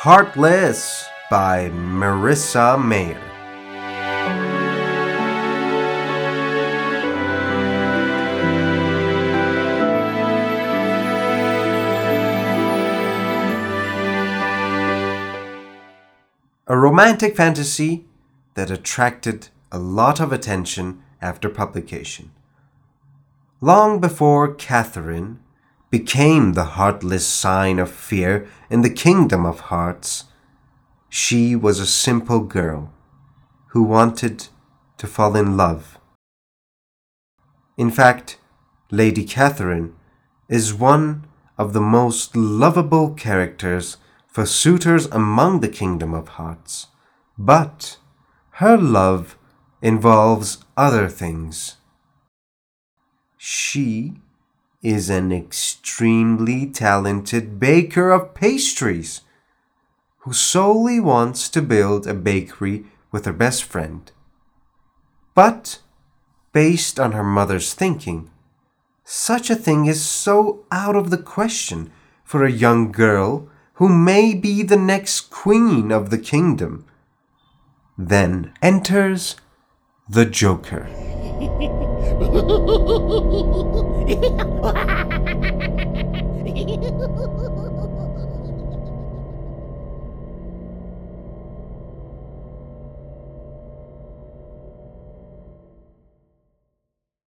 Heartless by Marissa Mayer. A romantic fantasy that attracted a lot of attention after publication. Long before Catherine became the heartless sign of fear in the Kingdom of Hearts, she was a simple girl who wanted to fall in love. In fact, Lady Catherine is one of the most lovable characters for suitors among the Kingdom of Hearts, but her love involves other things. She is an extremely talented baker of pastries who solely wants to build a bakery with her best friend. But, based on her mother's thinking, such a thing is so out of the question for a young girl who may be the next queen of the kingdom. Then enters the Joker.